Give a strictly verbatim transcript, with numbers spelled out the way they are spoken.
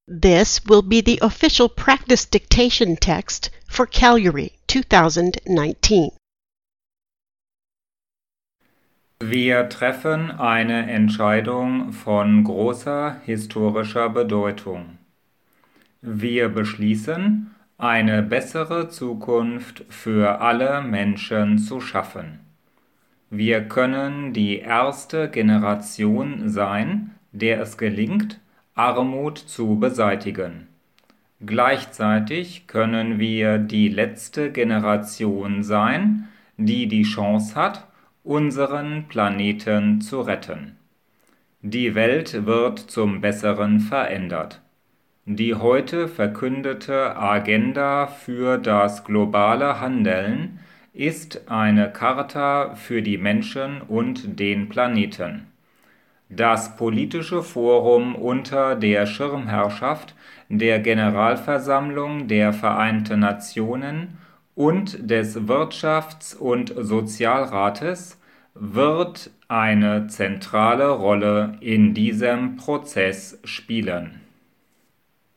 This will be the official practice dictation text for Calury twenty nineteen. Wir treffen eine Entscheidung von großer historischer Bedeutung. Wir beschließen, eine bessere Zukunft für alle Menschen zu schaffen. Wir können die erste Generation sein, der es gelingt, Armut zu beseitigen. Gleichzeitig können wir die letzte Generation sein, die die Chance hat, unseren Planeten zu retten. Die Welt wird zum Besseren verändert. Die heute verkündete Agenda für das globale Handeln ist eine Charta für die Menschen und den Planeten. Das politische Forum unter der Schirmherrschaft der Generalversammlung der Vereinten Nationen und des Wirtschafts- und Sozialrates wird eine zentrale Rolle in diesem Prozess spielen.